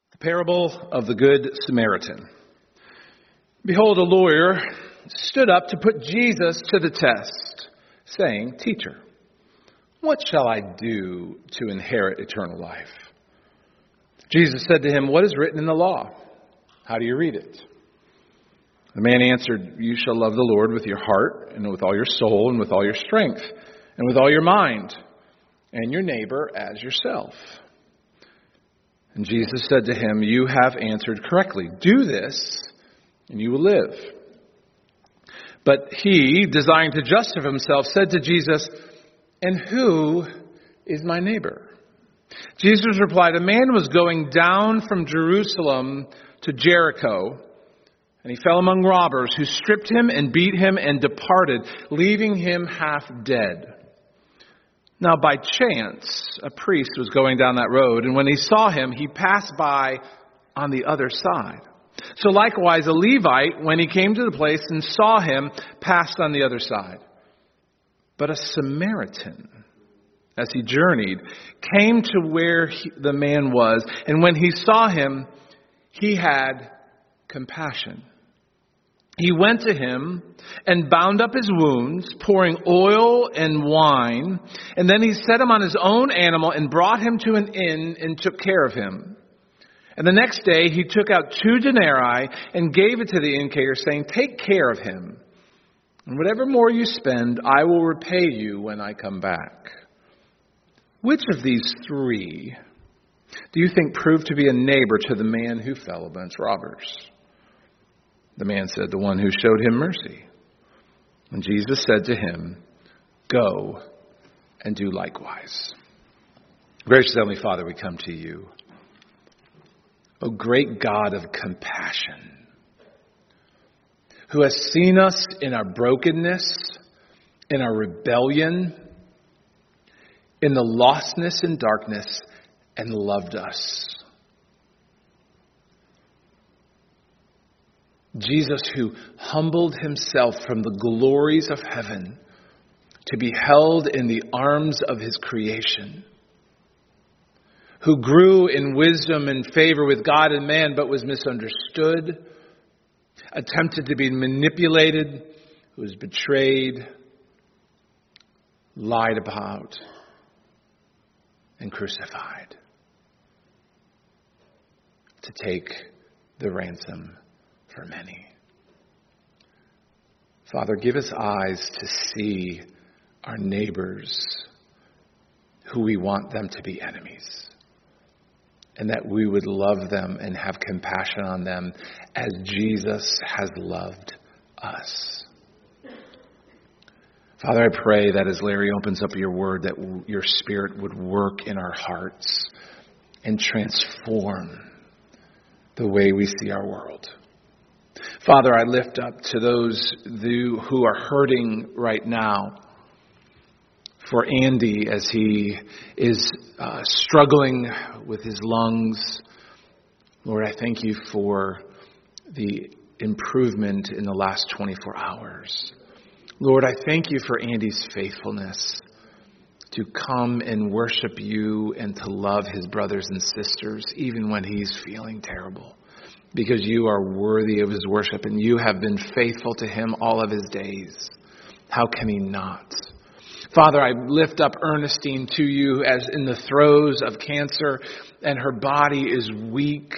The parable of the Good Samaritan. Behold, a lawyer stood up to put Jesus to the test, saying, "Teacher, what shall I do to inherit eternal life?" Jesus said to him, "What is written in the law? How do you read it?" The man answered, "You shall love the Lord with your heart, and with all your soul, and with all your strength, and with all your mind, and your neighbor as yourself." And Jesus said to him, "You have answered correctly. Do this, and you will live." But he, desiring to justify himself, said to Jesus, "And who is my neighbor?" Jesus replied, "A man was going down from Jerusalem to Jericho, and he fell among robbers who stripped him and beat him and departed, leaving him half dead. Now by chance, a priest was going down that road, and when he saw him, he passed by on the other side. So likewise, a Levite, when he came to the place and saw him, passed on the other side. But a Samaritan, as he journeyed, came to where the man was, and when he saw him, he had compassion. He went to him and bound up his wounds, pouring oil and wine. And then he set him on his own animal and brought him to an inn and took care of him. And the next day he took out 2 denarii and gave it to the innkeeper, saying, "Take care of him, and whatever more you spend, I will repay you when I come back." Which of these 3 do you think proved to be a neighbor to the man who fell amongst robbers? The man said, "The one who showed him mercy." And Jesus said to him, "Go and do likewise." Gracious Heavenly Father, we come to you. O great God of compassion, who has seen us in our brokenness, in our rebellion, in the lostness and darkness, and loved us. Jesus, who humbled himself from the glories of heaven to be held in the arms of his creation, who grew in wisdom and favor with God and man, but was misunderstood, attempted to be manipulated, who was betrayed, lied about, and crucified to take the ransom for many. Father, give us eyes to see our neighbors who we want them to be enemies, and that we would love them and have compassion on them as Jesus has loved us. Father, I pray that as Larry opens up your word, that your Spirit would work in our hearts and transform the way we see our world. Father, I lift up to those who are hurting right now. For Andy, as he is struggling with his lungs. Lord, I thank you for the improvement in the last 24 hours. Lord, I thank you for Andy's faithfulness to come and worship you and to love his brothers and sisters, even when he's feeling terrible. Because you are worthy of his worship and you have been faithful to him all of his days. How can he not? Father, I lift up Ernestine to you as in the throes of cancer, and her body is weak.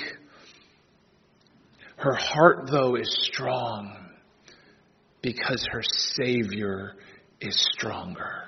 Her heart, though, is strong because her Savior is stronger.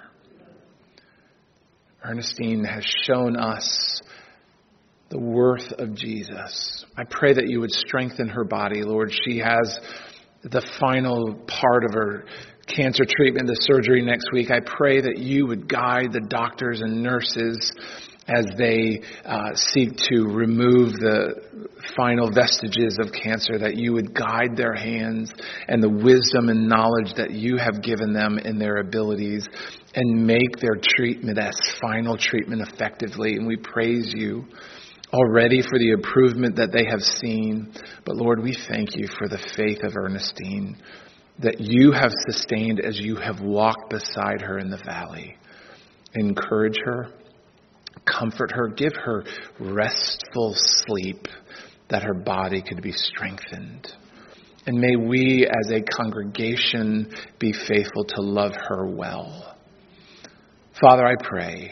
Ernestine has shown us the worth of Jesus. I pray that you would strengthen her body, Lord. She has the final part of her cancer treatment, the surgery next week. I pray that you would guide the doctors and nurses as they seek to remove the final vestiges of cancer, that you would guide their hands and the wisdom and knowledge that you have given them in their abilities and make their treatment as final treatment effectively. And we praise you already for the improvement that they have seen. But Lord, we thank you for the faith of Ernestine that you have sustained as you have walked beside her in the valley. Encourage her. Comfort her, give her restful sleep, that her body could be strengthened. And may we as a congregation be faithful to love her well. Father, I pray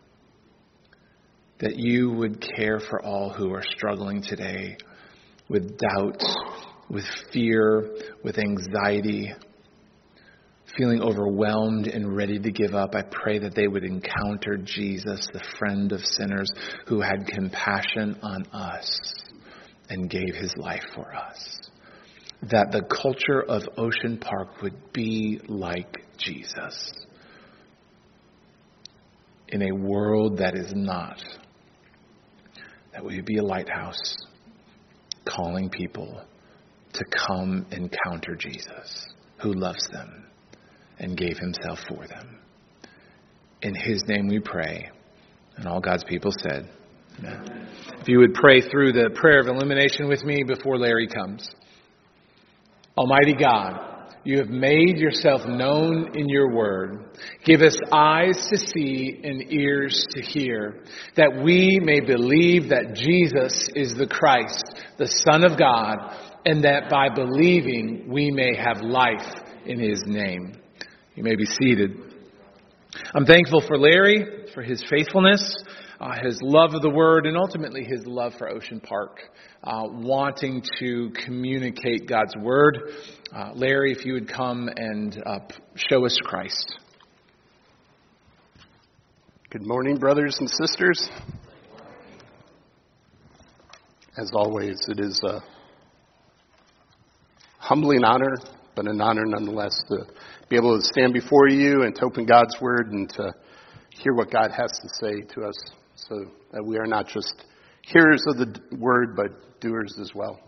that you would care for all who are struggling today with doubt, with fear, with anxiety, feeling overwhelmed and ready to give up. I pray that they would encounter Jesus, the friend of sinners, who had compassion on us and gave his life for us. That the culture of Ocean Park would be like Jesus in a world that is not. That we would be a lighthouse calling people to come encounter Jesus, who loves them and gave himself for them. In his name we pray. And all God's people said, amen. If you would pray through the prayer of illumination with me before Larry comes. Almighty God, you have made yourself known in your word. Give us eyes to see and ears to hear, that we may believe that Jesus is the Christ, the Son of God, and that by believing we may have life in his name. You may be seated. I'm thankful for Larry, for his faithfulness, his love of the word, and ultimately his love for Ocean Park, wanting to communicate God's word. Larry, if you would come and show us Christ. Good morning, brothers and sisters. As always, it is a humbling honor, but an honor nonetheless to be able to stand before you and to open God's word and to hear what God has to say to us, so that we are not just hearers of the word, but doers as well.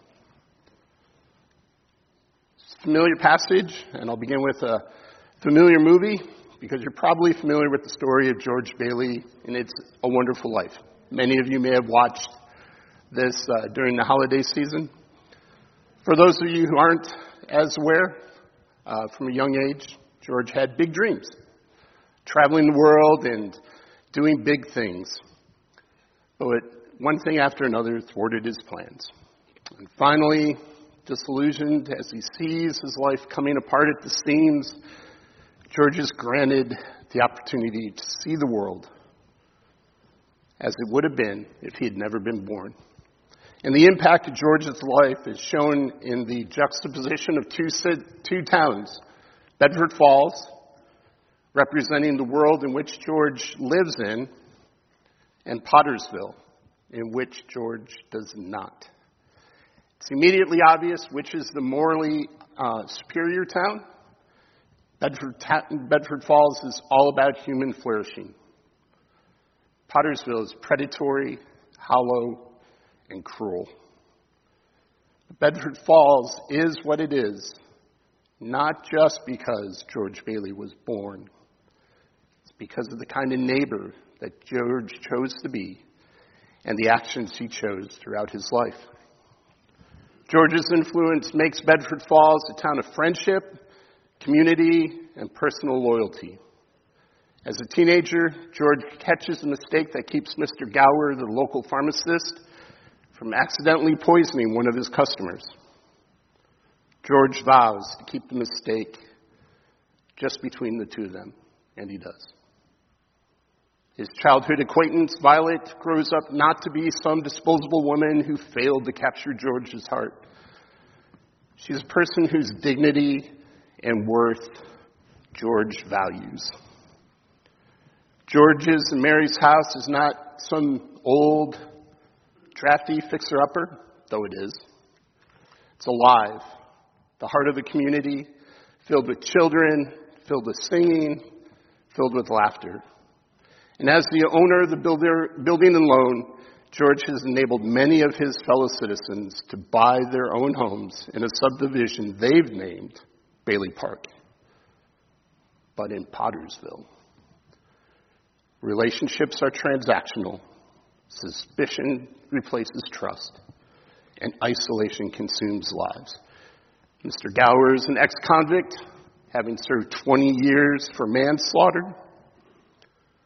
It's a familiar passage, and I'll begin with a familiar movie, because you're probably familiar with the story of George Bailey in It's a Wonderful Life. Many of you may have watched this during the holiday season. For those of you who aren't as aware, from a young age, George had big dreams, traveling the world and doing big things. But one thing after another thwarted his plans. And finally, disillusioned as he sees his life coming apart at the seams, George is granted the opportunity to see the world as it would have been if he had never been born. And the impact of George's life is shown in the juxtaposition of two towns, Bedford Falls, representing the world in which George lives in, and Pottersville, in which George does not. It's immediately obvious which is the morally superior town. Bedford Falls is all about human flourishing. Pottersville is predatory, hollow, and cruel. Bedford Falls is what it is, not just because George Bailey was born. It's because of the kind of neighbor that George chose to be and the actions he chose throughout his life. George's influence makes Bedford Falls a town of friendship, community, and personal loyalty. As a teenager, George catches a mistake that keeps Mr. Gower, the local pharmacist, from accidentally poisoning one of his customers. George vows to keep the mistake just between the two of them, and he does. His childhood acquaintance, Violet, grows up not to be some disposable woman who failed to capture George's heart. She's a person whose dignity and worth George values. George's and Mary's house is not some old, drafty fixer-upper, though it is. It's alive, the heart of the community, filled with children, filled with singing, filled with laughter. And as the owner of the building and loan, George has enabled many of his fellow citizens to buy their own homes in a subdivision they've named Bailey Park, but in Pottersville. Relationships are transactional. Suspicion replaces trust, and isolation consumes lives. Mr. Gower is an ex-convict, having served 20 years for manslaughter.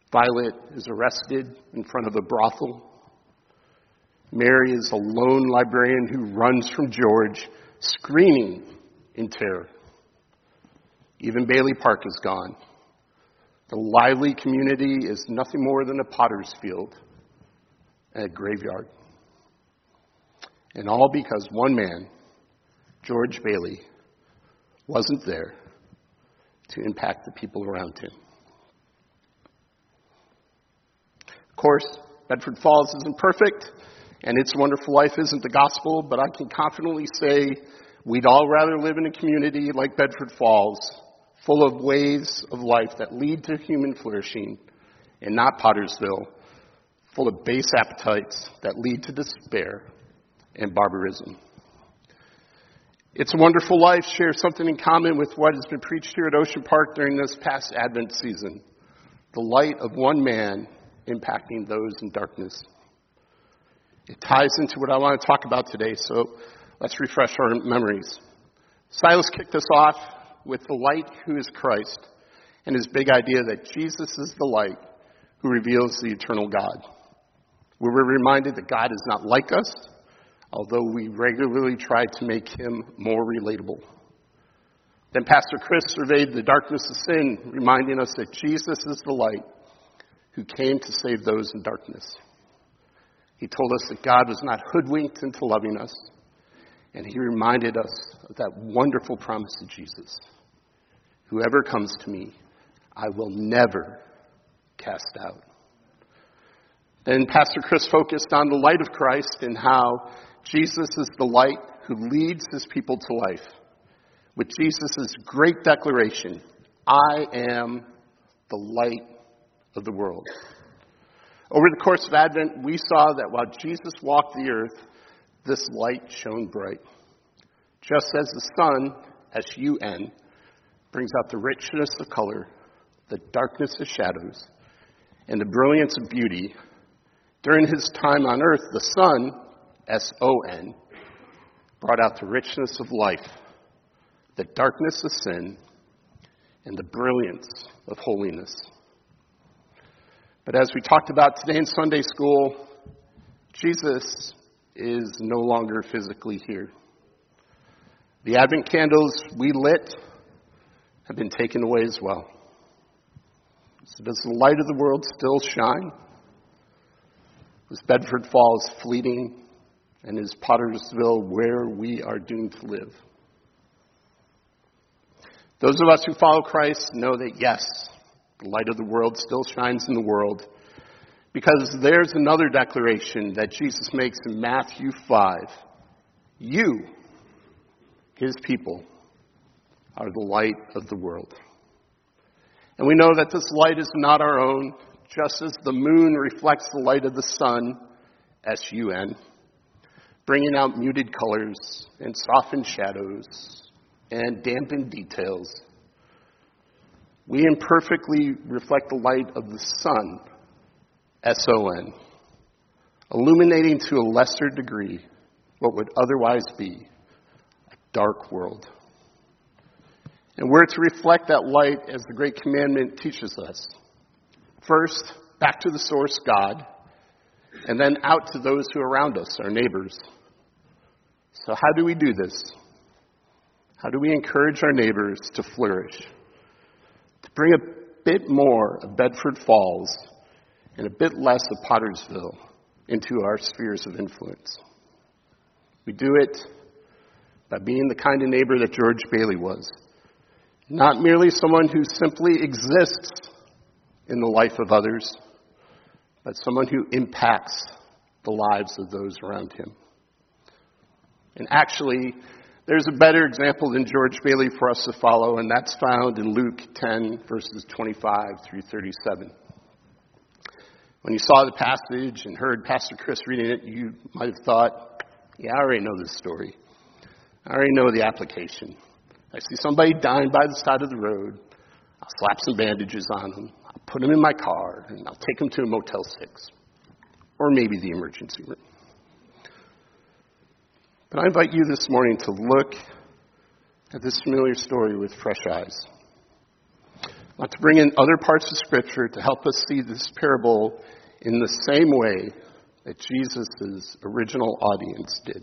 Violet is arrested in front of a brothel. Mary is a lone librarian who runs from George, screaming in terror. Even Bailey Park is gone. The lively community is nothing more than a potter's field and a graveyard. And all because one man, George Bailey, wasn't there to impact the people around him. Of course, Bedford Falls isn't perfect, and It's a Wonderful Life isn't the gospel, but I can confidently say we'd all rather live in a community like Bedford Falls, full of ways of life that lead to human flourishing, and not Pottersville, full of base appetites that lead to despair and barbarism. It's a Wonderful Life shares something in common with what has been preached here at Ocean Park during this past Advent season. The light of one man impacting those in darkness. It ties into what I want to talk about today, so let's refresh our memories. Silas kicked us off with the light who is Christ and his big idea that Jesus is the light who reveals the eternal God. We were reminded that God is not like us, although we regularly try to make him more relatable. Then Pastor Chris surveyed the darkness of sin, reminding us that Jesus is the light who came to save those in darkness. He told us that God was not hoodwinked into loving us, and he reminded us of that wonderful promise of Jesus. Whoever comes to me, I will never cast out. Then Pastor Chris focused on the light of Christ and how Jesus is the light who leads his people to life. With Jesus' great declaration, I am the light of the world. Over the course of Advent, we saw that while Jesus walked the earth, this light shone bright. Just as the sun, S-U-N, brings out the richness of color, the darkness of shadows, and the brilliance of beauty, during his time on earth, the sun, S-O-N, brought out the richness of life, the darkness of sin, and the brilliance of holiness. But as we talked about today in Sunday school, Jesus is no longer physically here. The Advent candles we lit have been taken away as well. So does the light of the world still shine? Is Bedford Falls fleeting? And is Pottersville where we are doomed to live? Those of us who follow Christ know that yes, the light of the world still shines in the world, because there's another declaration that Jesus makes in Matthew 5. You, his people, are the light of the world. And we know that this light is not our own, just as the moon reflects the light of the sun, S-U-N, bringing out muted colors and softened shadows and dampened details. We imperfectly reflect the light of the sun, S-O-N, illuminating to a lesser degree what would otherwise be a dark world. And we're to reflect that light as the Great Commandment teaches us. First, back to the source, God, and then out to those who are around us, our neighbors. So how do we do this? How do we encourage our neighbors to flourish? To bring a bit more of Bedford Falls and a bit less of Pottersville into our spheres of influence. We do it by being the kind of neighbor that George Bailey was. Not merely someone who simply exists in the life of others, but someone who impacts the lives of those around him. And actually, there's a better example than George Bailey for us to follow, and that's found in Luke 10, verses 25 through 37. When you saw the passage and heard Pastor Chris reading it, you might have thought, yeah, I already know this story. I already know the application. I see somebody dying by the side of the road. I'll slap some bandages on them. I'll put them in my car, and I'll take them to a Motel 6. Or maybe the emergency room. But I invite you this morning to look at this familiar story with fresh eyes. I want to bring in other parts of Scripture to help us see this parable in the same way that Jesus' original audience did.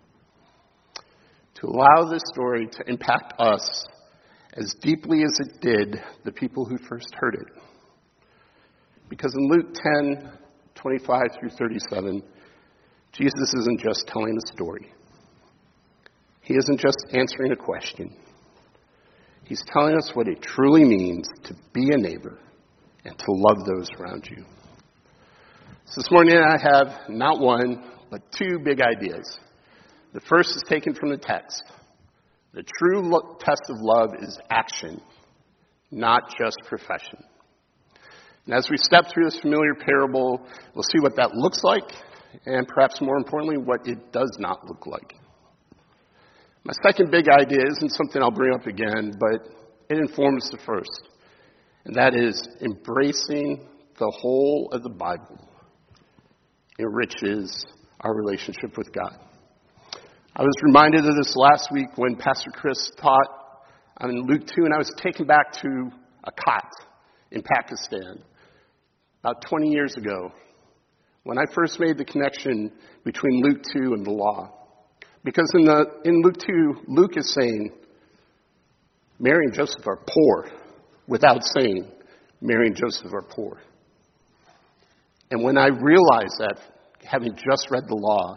To allow this story to impact us as deeply as it did the people who first heard it. Because in Luke 10:25 through 37, Jesus isn't just telling a story. He isn't just answering a question. He's telling us what it truly means to be a neighbor and to love those around you. So this morning I have not one, but two big ideas. The first is taken from the text. The true test of love is action, not just profession. And as we step through this familiar parable, we'll see what that looks like, and perhaps more importantly, what it does not look like. My second big idea isn't something I'll bring up again, but it informs the first, and that is embracing the whole of the Bible enriches our relationship with God. I was reminded of this last week when Pastor Chris taught on Luke 2, and I was taken back to a cot in Pakistan about 20 years ago when I first made the connection between Luke 2 and the law. Because in Luke 2, Luke is saying Mary and Joseph are poor without saying Mary and Joseph are poor. And when I realized that, having just read the law,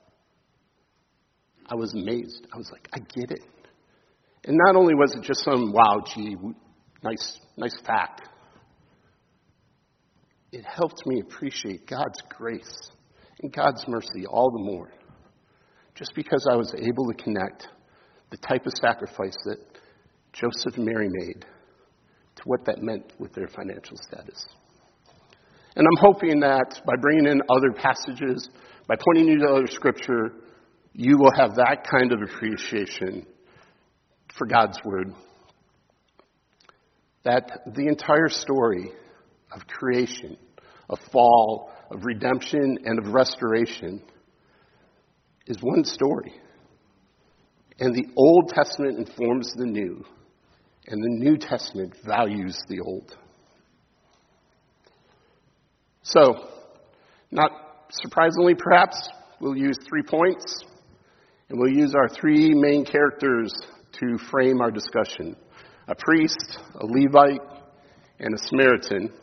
I was amazed. I was like, I get it. And not only was it just some, wow, gee, nice fact. It helped me appreciate God's grace and God's mercy all the more. Just because I was able to connect the type of sacrifice that Joseph and Mary made to what that meant with their financial status. And I'm hoping that by bringing in other passages, by pointing you to other Scripture, you will have that kind of appreciation for God's Word. That the entire story of creation, of fall, of redemption, and of restoration is one story. And the Old Testament informs the New, and the New Testament values the Old. So, not surprisingly perhaps, we'll use 3 points, and we'll use our 3 main characters to frame our discussion. A priest, a Levite, and a Samaritan.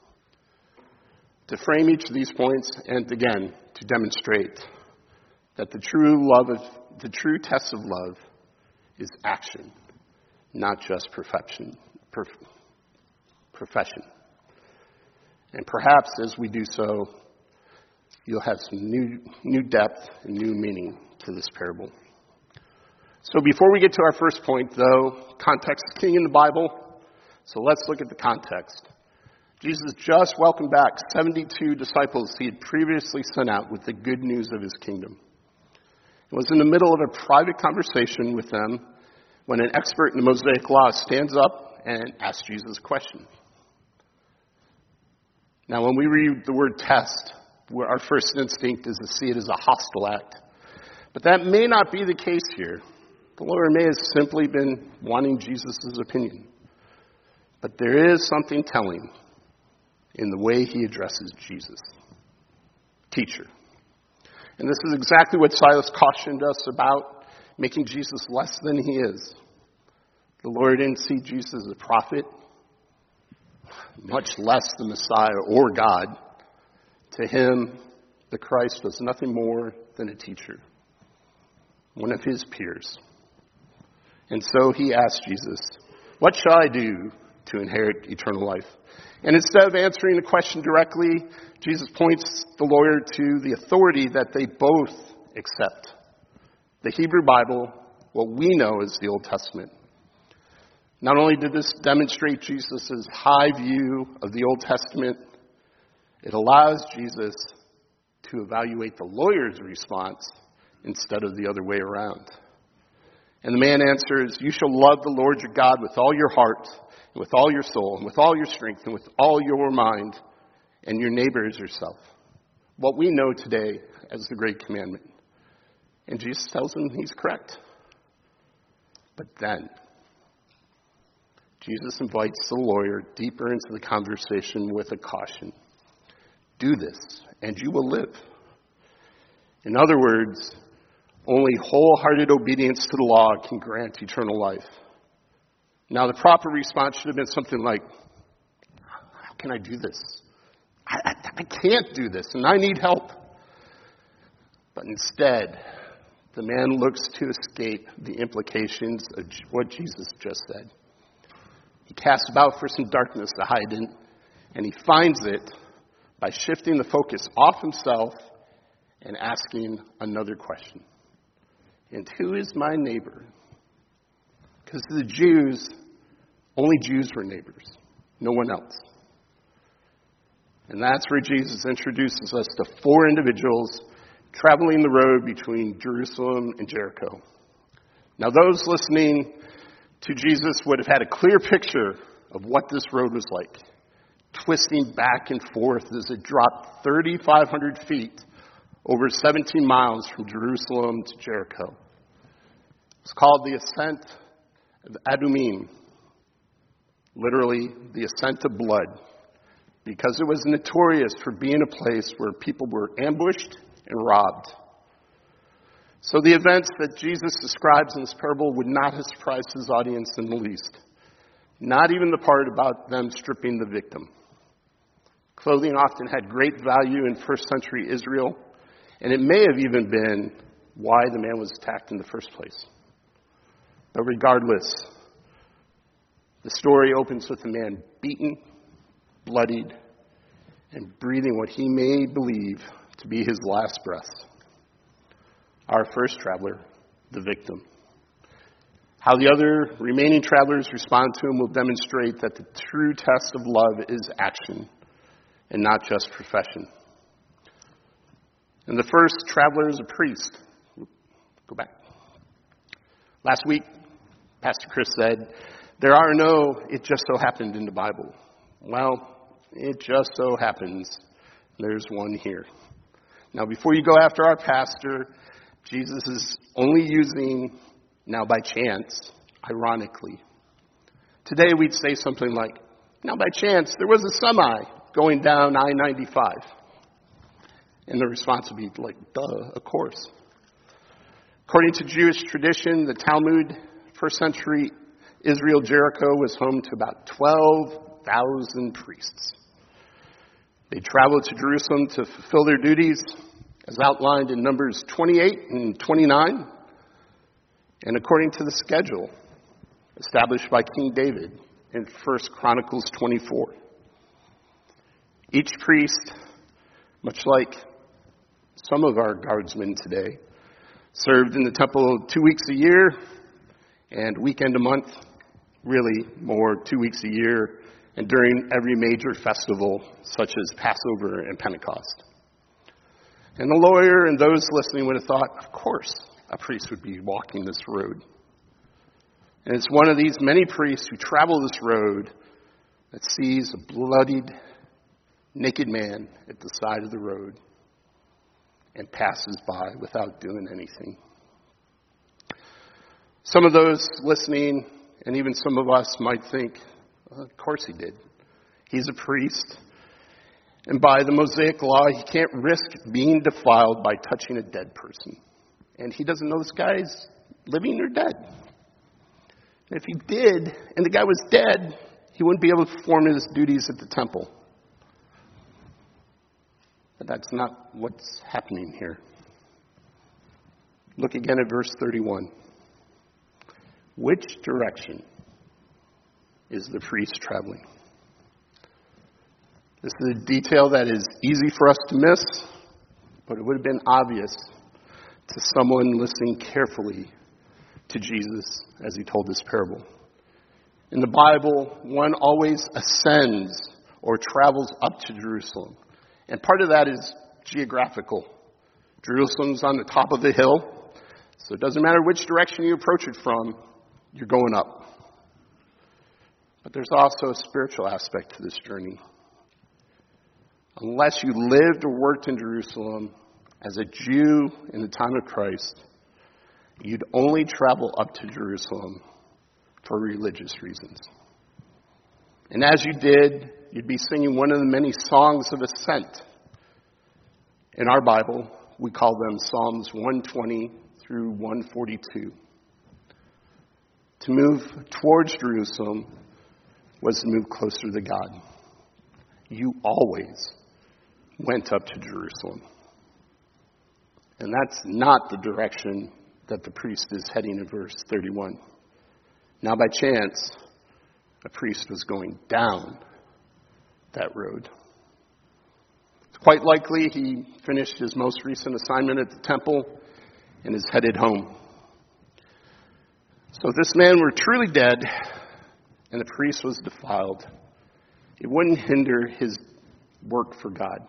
To frame each of these points, and again, to demonstrate that the true test of love is action, not just profession. And perhaps as we do so, you'll have some new depth and new meaning to this parable. So before we get to our first point, though, context is king in the Bible. So let's look at the context. Jesus just welcomed back 72 disciples he had previously sent out with the good news of his kingdom. It was in the middle of a private conversation with them when an expert in the Mosaic Law stands up and asks Jesus a question. Now, when we read the word test, our first instinct is to see it as a hostile act. But that may not be the case here. The Lord may have simply been wanting Jesus' opinion. But there is something telling in the way he addresses Jesus. Teacher. And this is exactly what Silas cautioned us about, making Jesus less than he is. The Lord didn't see Jesus as a prophet, much less the Messiah or God. To him, the Christ was nothing more than a teacher, one of his peers. And so he asked Jesus, "What shall I do to inherit eternal life?" And instead of answering the question directly, Jesus points the lawyer to the authority that they both accept. The Hebrew Bible, what we know as the Old Testament. Not only did this demonstrate Jesus' high view of the Old Testament, it allows Jesus to evaluate the lawyer's response instead of the other way around. And the man answers, "You shall love the Lord your God with all your heart, and with all your soul, and with all your strength, and with all your mind, and your neighbor as yourself." What we know today as the Great Commandment. And Jesus tells him he's correct. But then, Jesus invites the lawyer deeper into the conversation with a caution. Do this, and you will live. In other words, only wholehearted obedience to the law can grant eternal life. Now, the proper response should have been something like, how can I do this? I can't do this, and I need help. But instead, the man looks to escape the implications of what Jesus just said. He casts about for some darkness to hide in, and he finds it by shifting the focus off himself and asking another question. And who is my neighbor? Because to the Jews, only Jews were neighbors, no one else. And that's where Jesus introduces us to 4 individuals traveling the road between Jerusalem and Jericho. Now, those listening to Jesus would have had a clear picture of what this road was like, twisting back and forth as it dropped 3,500 feet over 17 miles from Jerusalem to Jericho. It's called the Ascent of Adumim, literally the ascent of blood, because it was notorious for being a place where people were ambushed and robbed. So the events that Jesus describes in this parable would not have surprised his audience in the least, not even the part about them stripping the victim. Clothing often had great value in first century Israel, and it may have even been why the man was attacked in the first place. But regardless, the story opens with a man beaten, bloodied, and breathing what he may believe to be his last breath. Our first traveler, the victim. How the other remaining travelers respond to him will demonstrate that the true test of love is action and not just profession. And the first traveler is a priest. Go back. Last week, Pastor Chris said, there are no "it just so happened" in the Bible. Well, it just so happens there's one here. Now, before you go after our pastor, Jesus is only using "now by chance," ironically. Today we'd say something like, now by chance, there was a semi going down I-95. And the response would be like, duh, of course. According to Jewish tradition, the Talmud, first century Israel, Jericho, was home to about 12,000 priests. They traveled to Jerusalem to fulfill their duties, as outlined in Numbers 28 and 29, and according to the schedule established by King David in 1 Chronicles 24. Each priest, much like some of our guardsmen today, served in the temple 2 weeks a year and weekend a month, really more 2 weeks a year, and during every major festival such as Passover and Pentecost. And the lawyer and those listening would have thought, of course, a priest would be walking this road. And it's one of these many priests who travel this road that sees a bloodied, naked man at the side of the road and passes by without doing anything. Some of those listening, and even some of us, might think, well, of course he did. He's a priest. And by the Mosaic law, he can't risk being defiled by touching a dead person. And he doesn't know this guy's living or dead. And if he did, and the guy was dead, he wouldn't be able to perform his duties at the temple. But that's not what's happening here. Look again at verse 31. Which direction is the priest traveling? This is a detail that is easy for us to miss, but it would have been obvious to someone listening carefully to Jesus as he told this parable. In the Bible, one always ascends or travels up to Jerusalem. And part of that is geographical. Jerusalem's on the top of the hill, so it doesn't matter which direction you approach it from, you're going up. But there's also a spiritual aspect to this journey. Unless you lived or worked in Jerusalem as a Jew in the time of Christ, you'd only travel up to Jerusalem for religious reasons. And as you did, you'd be singing one of the many songs of ascent. In our Bible, we call them Psalms 120 through 142. To move towards Jerusalem was to move closer to God. You always went up to Jerusalem. And that's not the direction that the priest is heading in verse 31. Now, by chance, a priest was going down that road. It's quite likely he finished his most recent assignment at the temple and is headed home. So if this man were truly dead and the priest was defiled, it wouldn't hinder his work for God.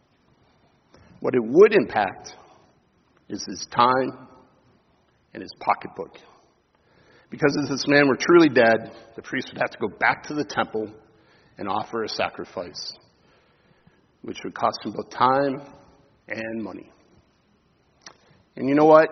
What it would impact is his time and his pocketbook. Because if this man were truly dead, the priest would have to go back to the temple and offer a sacrifice, which would cost him both time and money. And you know what?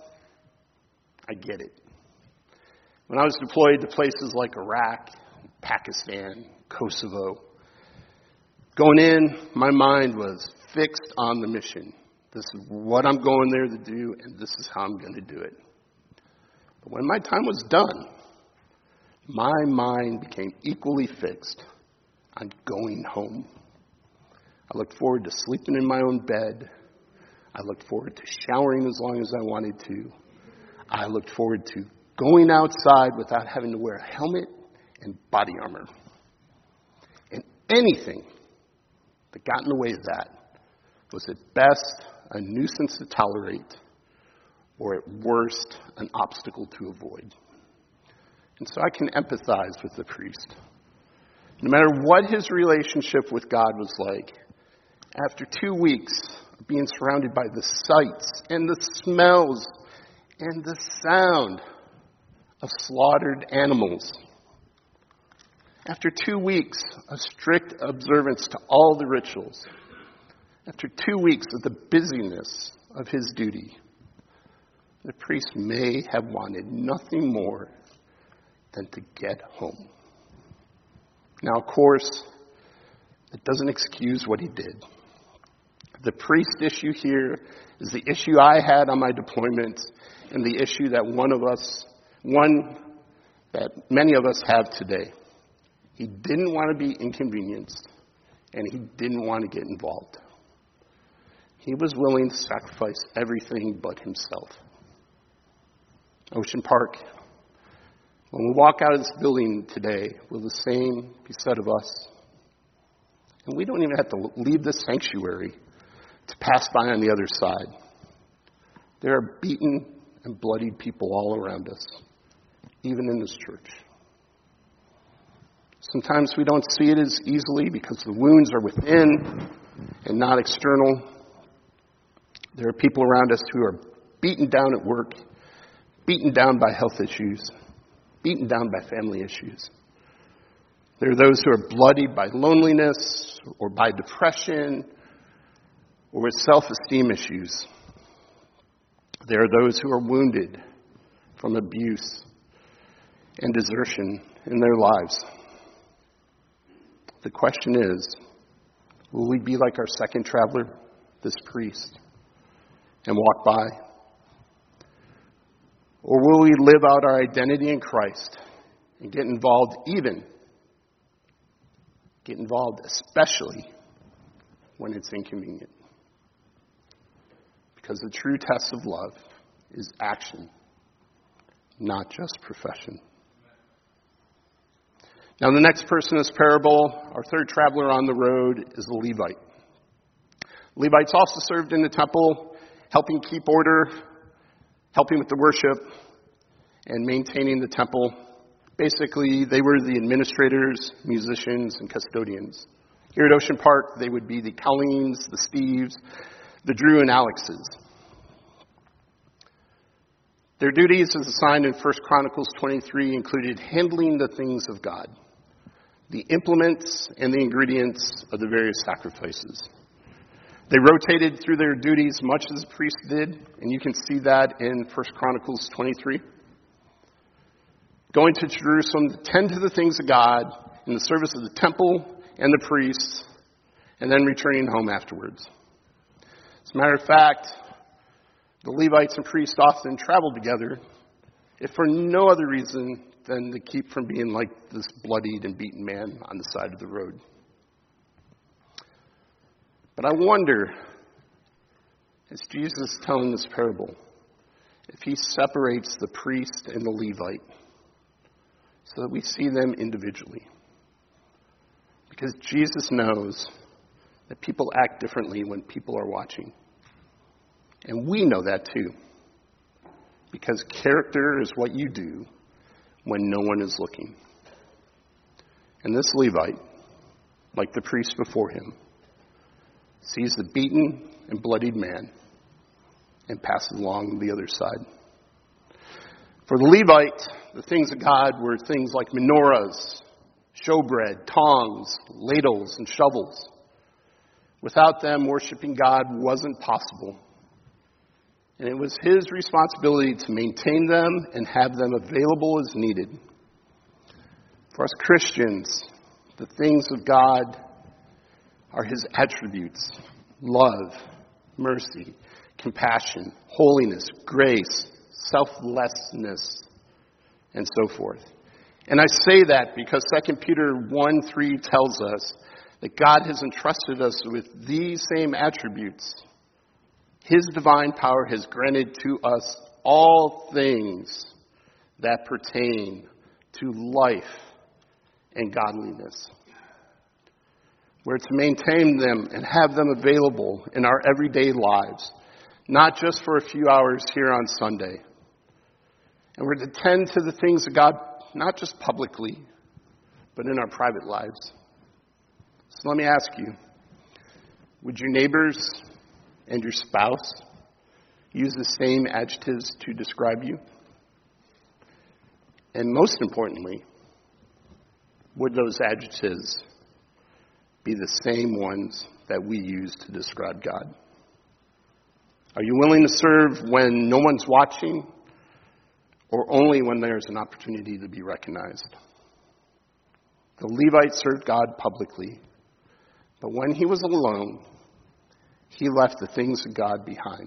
I get it. When I was deployed to places like Iraq, Pakistan, Kosovo, going in, my mind was fixed on the mission. This is what I'm going there to do, and this is how I'm going to do it. But when my time was done, my mind became equally fixed on going home. I looked forward to sleeping in my own bed. I looked forward to showering as long as I wanted to. I looked forward to going outside without having to wear a helmet and body armor. And anything that got in the way of that was at best a nuisance to tolerate, or at worst, an obstacle to avoid. And so I can empathize with the priest. No matter what his relationship with God was like, after 2 weeks of being surrounded by the sights and the smells and the sound of slaughtered animals, after 2 weeks of strict observance to all the rituals, after 2 weeks of the busyness of his duty, the priest may have wanted nothing more than to get home. Now, of course, it doesn't excuse what he did. The priest issue here is the issue I had on my deployment and the issue that that many of us have today. He didn't want to be inconvenienced, and he didn't want to get involved. He was willing to sacrifice everything but himself. Ocean Park, when we walk out of this building today, will the same be said of us? And we don't even have to leave the sanctuary to pass by on the other side. There are beaten and bloodied people all around us, even in this church. Sometimes we don't see it as easily because the wounds are within and not external. There are people around us who are beaten down at work, beaten down by health issues, beaten down by family issues. There are those who are bloodied by loneliness or by depression or with self-esteem issues. There are those who are wounded from abuse and desertion in their lives. The question is, will we be like our second traveler, this priest, and walk by? Or will we live out our identity in Christ and get involved especially when it's inconvenient? Because the true test of love is action, not just profession. Now, the next person in this parable, our third traveler on the road, is the Levite. Levites also served in the temple, helping keep order, helping with the worship, and maintaining the temple. Basically, they were the administrators, musicians, and custodians. Here at Ocean Park, they would be the Colleens, the Steves, the Drew and Alexes. Their duties as assigned in 1 Chronicles 23 included handling the things of God, the implements and the ingredients of the various sacrifices. They rotated through their duties much as the priests did, and you can see that in 1 Chronicles 23. Going to Jerusalem to tend to the things of God in the service of the temple and the priests, and then returning home afterwards. As a matter of fact, the Levites and priests often traveled together, if for no other reason than to keep from being like this bloodied and beaten man on the side of the road. But I wonder, as Jesus is telling this parable, if he separates the priest and the Levite so that we see them individually. Because Jesus knows that people act differently when people are watching. And we know that too. Because character is what you do when no one is looking. And this Levite, like the priest before him, sees the beaten and bloodied man and passes along the other side. For the Levite, the things of God were things like menorahs, showbread, tongs, ladles, and shovels. Without them, worshiping God wasn't possible. And it was his responsibility to maintain them and have them available as needed. For us Christians, the things of God are his attributes: love, mercy, compassion, holiness, grace, selflessness, and so forth. And I say that because 2 Peter 1:3 tells us that God has entrusted us with these same attributes. His divine power has granted to us all things that pertain to life and godliness. We're to maintain them and have them available in our everyday lives, not just for a few hours here on Sunday. And we're to tend to the things of God, not just publicly, but in our private lives. So let me ask you, would your neighbors and your spouse use the same adjectives to describe you? And most importantly, would those adjectives be the same ones that we use to describe God? Are you willing to serve when no one's watching, or only when there's an opportunity to be recognized? The Levite served God publicly, but when he was alone, he left the things of God behind.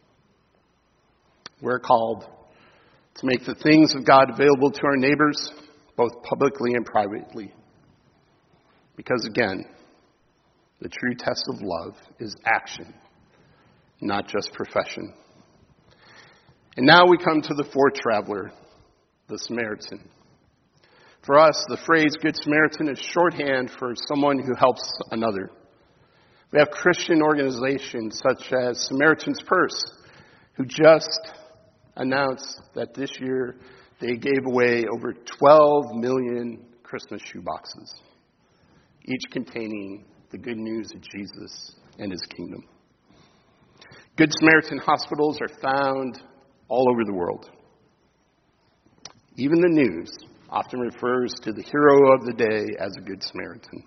We're called to make the things of God available to our neighbors, both publicly and privately. Because again, the true test of love is action, not just profession. And now we come to the fourth traveler, the Samaritan. For us, the phrase Good Samaritan is shorthand for someone who helps another. We have Christian organizations such as Samaritan's Purse, who just announced that this year they gave away over 12 million Christmas shoeboxes, each containing the good news of Jesus and his kingdom. Good Samaritan hospitals are found all over the world. Even the news often refers to the hero of the day as a Good Samaritan.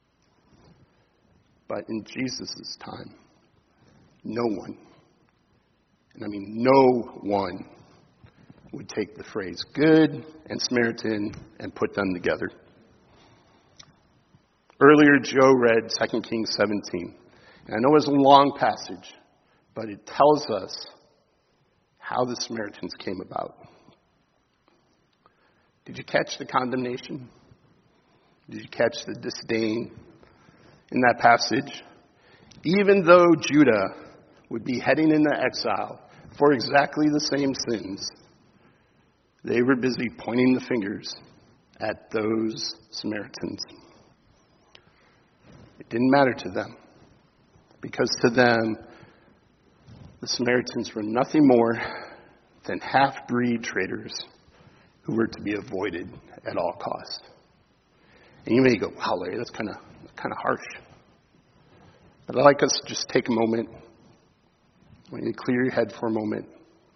But in Jesus' time, no one, and I mean no one, would take the phrase good and Samaritan and put them together. Earlier, Joe read 2 Kings 17. And I know it's a long passage, but it tells us how the Samaritans came about. Did you catch the condemnation? Did you catch the disdain in that passage? Even though Judah would be heading into exile for exactly the same sins, they were busy pointing the fingers at those Samaritans. It didn't matter to them, because to them, the Samaritans were nothing more than half-breed traders who were to be avoided at all costs. And you may go, wow, Larry, that's kind of harsh. But I'd like us to just take a moment. I want you to clear your head for a moment.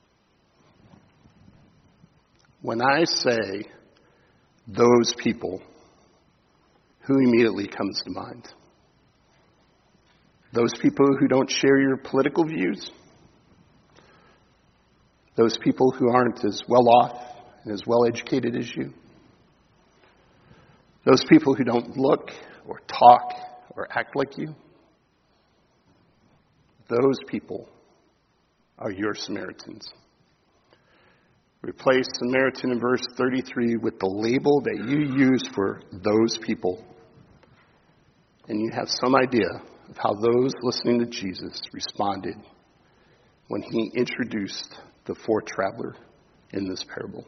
When I say those people, who immediately comes to mind? Those people who don't share your political views? Those people who aren't as well off and as well educated as you? Those people who don't look or talk or act like you, those people are your Samaritans. Replace Samaritan in verse 33 with the label that you use for those people. And you have some idea of how those listening to Jesus responded when he introduced the fourth traveler in this parable.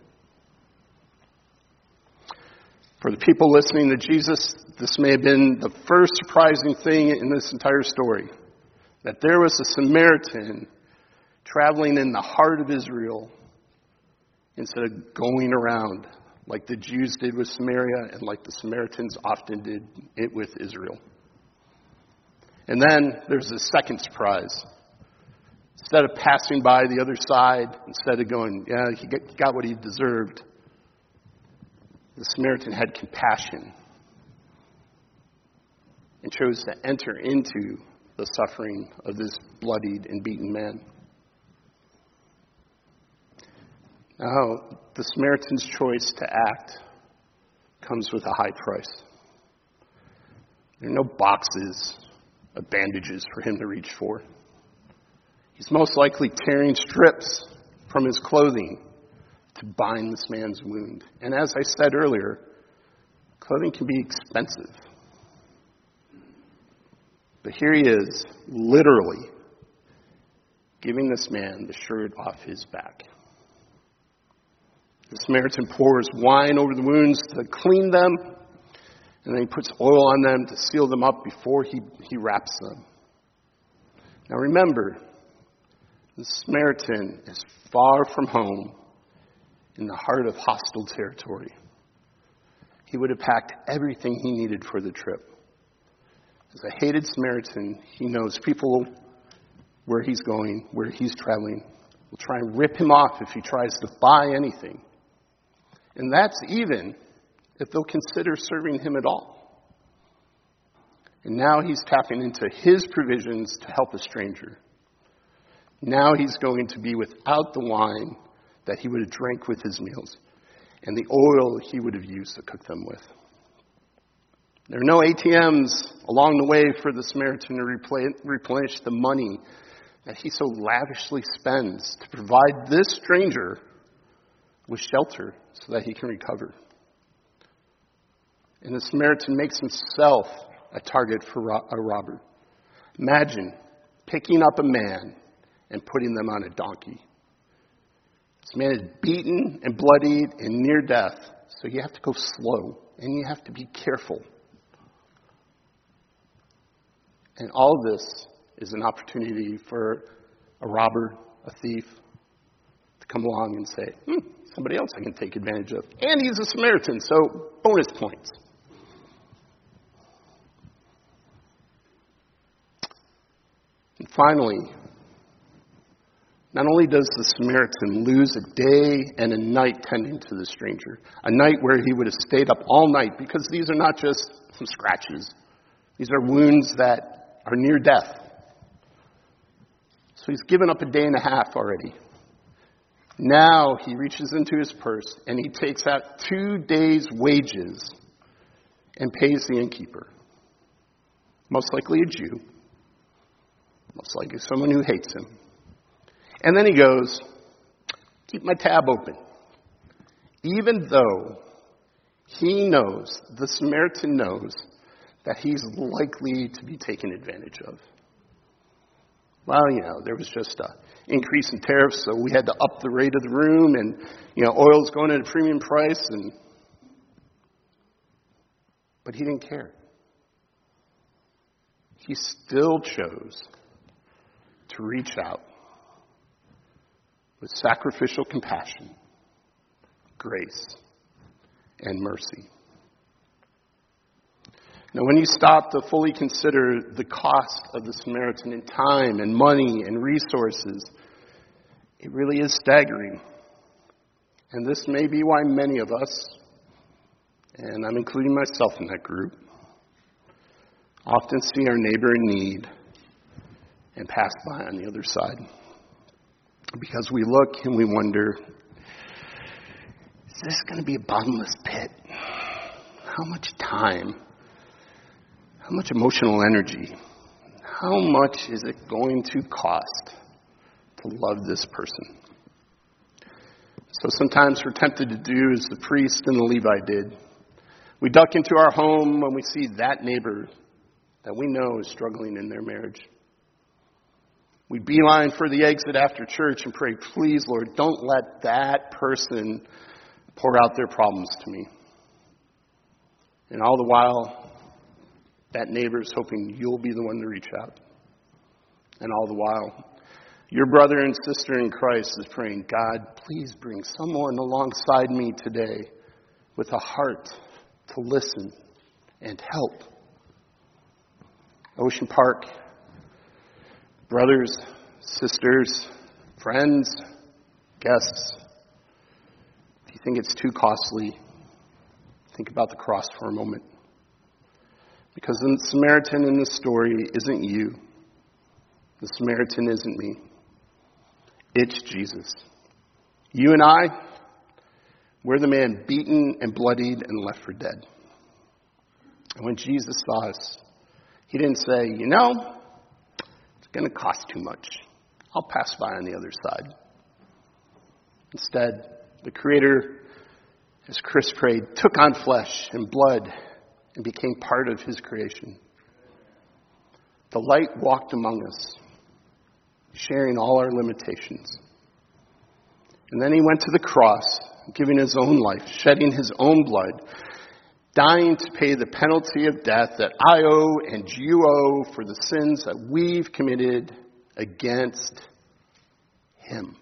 For the people listening to Jesus, this may have been the first surprising thing in this entire story, that there was a Samaritan traveling in the heart of Israel instead of going around like the Jews did with Samaria and like the Samaritans often did it with Israel. And then there's a second surprise. Instead of passing by the other side, instead of going, yeah, he got what he deserved, the Samaritan had compassion and chose to enter into the suffering of this bloodied and beaten man. Now, the Samaritan's choice to act comes with a high price. There are no boxes of bandages for him to reach for. He's most likely tearing strips from his clothing to bind this man's wound. And as I said earlier, clothing can be expensive. But here he is, literally giving this man the shirt off his back. The Samaritan pours wine over the wounds to clean them, and then he puts oil on them to seal them up before he wraps them. Now remember, the Samaritan is far from home in the heart of hostile territory. He would have packed everything he needed for the trip. As a hated Samaritan, he knows people where he's going, where he's traveling, will try and rip him off if he tries to buy anything. And that's even if they'll consider serving him at all. And now he's tapping into his provisions to help a stranger. Now he's going to be without the wine that he would have drank with his meals and the oil he would have used to cook them with. There are no ATMs along the way for the Samaritan to replenish the money that he so lavishly spends to provide this stranger with shelter so that he can recover. And the Samaritan makes himself a target for a robber. Imagine picking up a man and putting them on a donkey. This man is beaten and bloodied and near death, so you have to go slow and you have to be careful. And all of this is an opportunity for a robber, a thief, to come along and say, somebody else I can take advantage of. And he's a Samaritan, so bonus points. And finally, not only does the Samaritan lose a day and a night tending to the stranger, a night where he would have stayed up all night, because these are not just some scratches. These are wounds that are near death. So he's given up a day and a half already. Now he reaches into his purse and he takes out 2 days' wages and pays the innkeeper. Most likely a Jew. Most likely someone who hates him. And then he goes, keep my tab open. Even though he knows, the Samaritan knows, that he's likely to be taken advantage of. Well, there was just an increase in tariffs, so we had to up the rate of the room, and, oil's going at a premium price, but he didn't care. He still chose to reach out with sacrificial compassion, grace, and mercy. Now, when you stop to fully consider the cost of the Samaritan in time and money and resources, it really is staggering. And this may be why many of us, and I'm including myself in that group, often see our neighbor in need and pass by on the other side. Because we look and we wonder, is this going to be a bottomless pit? how much time, how much emotional energy, how much is it going to cost to love this person? So sometimes we're tempted to do as the priest and the Levite did. We duck into our home when we see that neighbor that we know is struggling in their marriage. We beeline for the exit after church and pray, please, Lord, don't let that person pour out their problems to me. And all the while, that neighbor is hoping you'll be the one to reach out. And all the while, your brother and sister in Christ is praying, God, please bring someone alongside me today with a heart to listen and help. Ocean Park, brothers, sisters, friends, guests, if you think it's too costly, think about the cross for a moment. Because the Samaritan in this story isn't you. The Samaritan isn't me. It's Jesus. You and I, we're the man beaten and bloodied and left for dead. And when Jesus saw us, he didn't say, it's going to cost too much. I'll pass by on the other side. Instead, the Creator, as Chris prayed, took on flesh and blood and became part of his creation. The light walked among us, sharing all our limitations. And then he went to the cross, giving his own life, shedding his own blood, dying to pay the penalty of death that I owe and you owe for the sins that we've committed against him.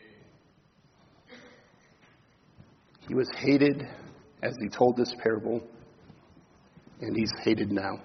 He was hated as he told this parable, and he's hated now.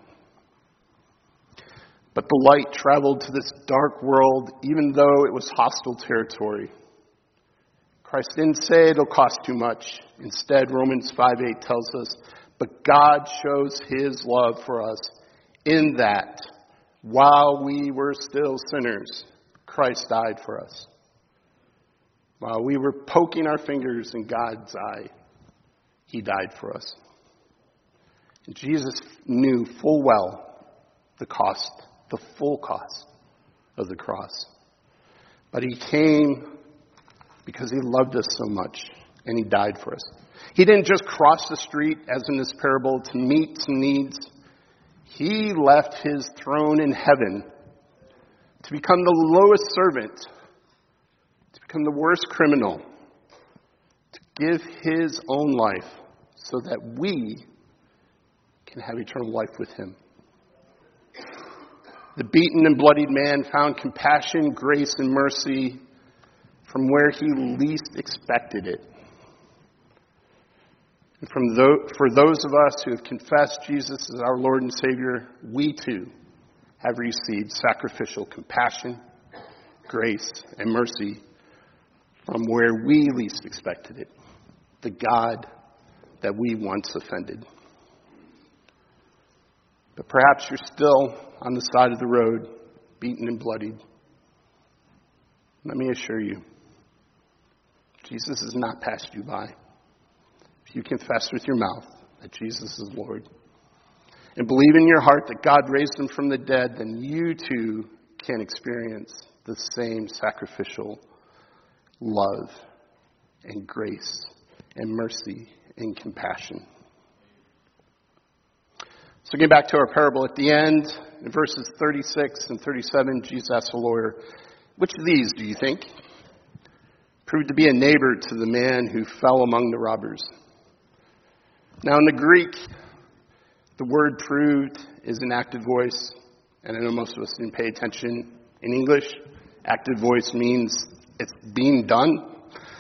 But the light traveled to this dark world, even though it was hostile territory. Christ didn't say it'll cost too much. Instead, Romans 5:8 tells us, but God shows his love for us in that while we were still sinners, Christ died for us. While we were poking our fingers in God's eye, he died for us. And Jesus knew full well the cost, the full cost of the cross. But he came because he loved us so much, and he died for us. He didn't just cross the street, as in this parable, to meet some needs. He left his throne in heaven to become the lowest servant, to become the worst criminal, to give his own life so that we can have eternal life with him. The beaten and bloodied man found compassion, grace, and mercy from where he least expected it. And for those of us who have confessed Jesus as our Lord and Savior, we too have received sacrificial compassion, grace, and mercy from where we least expected it, the God that we once offended. But perhaps you're still on the side of the road, beaten and bloodied. Let me assure you, Jesus has not passed you by. If you confess with your mouth that Jesus is Lord and believe in your heart that God raised him from the dead, then you too can experience the same sacrificial love and grace and mercy and compassion. So getting back to our parable, at the end, in verses 36 and 37, Jesus asked the lawyer, which of these do you think proved to be a neighbor to the man who fell among the robbers? Now in the Greek, the word proved is an active voice, and I know most of us didn't pay attention. In English, active voice means it's being done.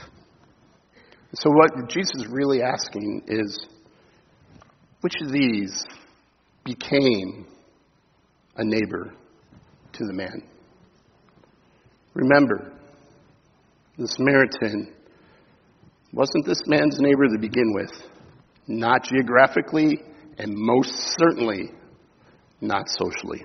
So what Jesus is really asking is, which of these became a neighbor to the man? Remember, the Samaritan wasn't this man's neighbor to begin with. Not geographically, and most certainly not socially.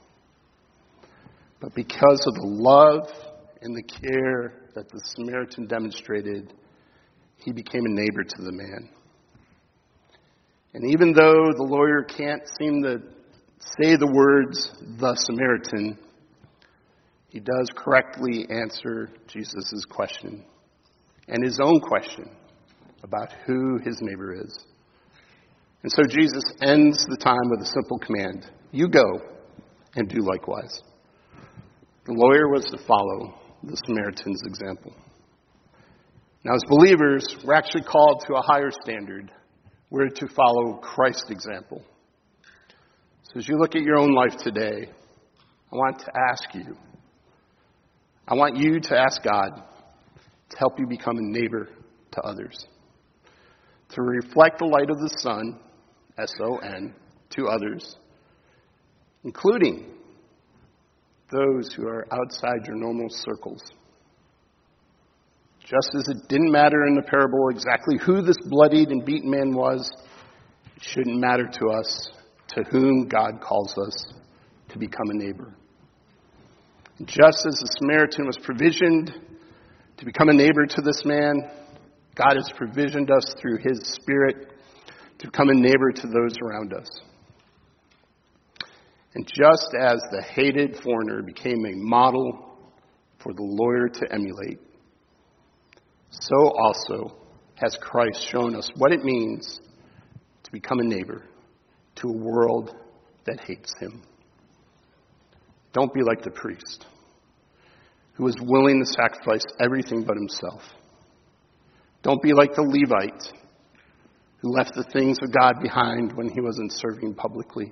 But because of the love and the care that the Samaritan demonstrated, he became a neighbor to the man. And even though the lawyer can't seem to say the words, the Samaritan, he does correctly answer Jesus' question and his own question about who his neighbor is. And so Jesus ends the time with a simple command. You go and do likewise. The lawyer was to follow the Samaritan's example. Now, as believers, we're actually called to a higher standard. We're to follow Christ's example. So as you look at your own life today, I want you to ask God to help you become a neighbor to others, to reflect the light of the sun, S-O-N, to others, including those who are outside your normal circles. Just as it didn't matter in the parable exactly who this bloodied and beaten man was, it shouldn't matter to us to whom God calls us to become a neighbor. Just as the Samaritan was provisioned to become a neighbor to this man, God has provisioned us through his Spirit to become a neighbor to those around us. And just as the hated foreigner became a model for the lawyer to emulate, so also has Christ shown us what it means to become a neighbor to a world that hates him. Don't be like the priest who was willing to sacrifice everything but himself. Don't be like the Levite who left the things of God behind when he wasn't serving publicly.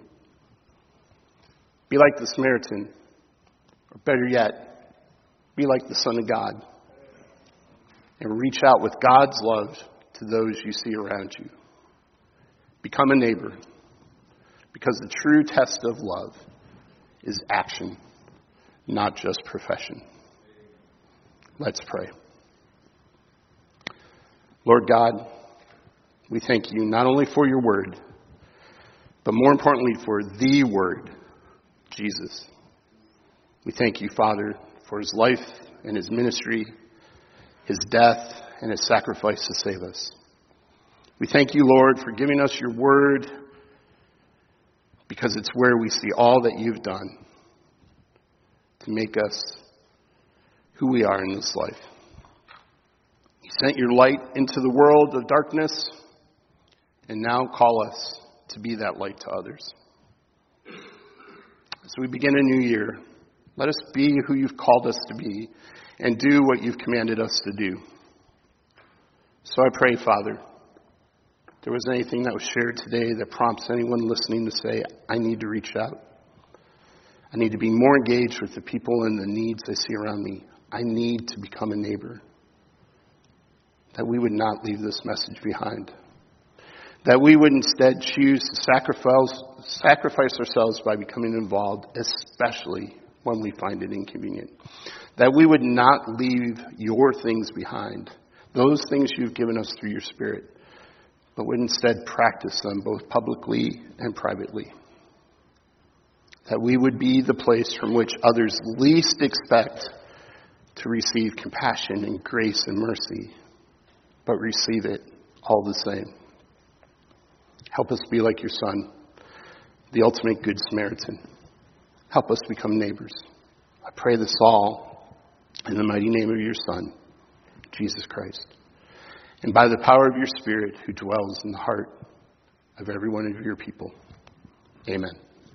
Be like the Samaritan, or better yet, be like the Son of God, and reach out with God's love to those you see around you. Become a neighbor, because the true test of love is action, not just profession. Let's pray. Lord God, we thank you not only for your word, but more importantly for the word, Jesus. We thank you, Father, for his life and his ministry, his death and his sacrifice to save us. We thank you, Lord, for giving us your word, because it's where we see all that you've done to make us who we are in this life. You sent your light into the world of darkness, and now call us to be that light to others. As we begin a new year, let us be who you've called us to be and do what you've commanded us to do. So I pray, Father, if there was anything that was shared today that prompts anyone listening to say, I need to reach out. I need to be more engaged with the people and the needs I see around me. I need to become a neighbor. That we would not leave this message behind. That we would instead choose to sacrifice ourselves by becoming involved, especially when we find it inconvenient. That we would not leave your things behind, those things you've given us through your Spirit, but would instead practice them both publicly and privately. That we would be the place from which others least expect to receive compassion and grace and mercy, but receive it all the same. Help us be like your Son, the ultimate Good Samaritan. Help us become neighbors. I pray this all in the mighty name of your Son, Jesus Christ, and by the power of your Spirit who dwells in the heart of every one of your people. Amen.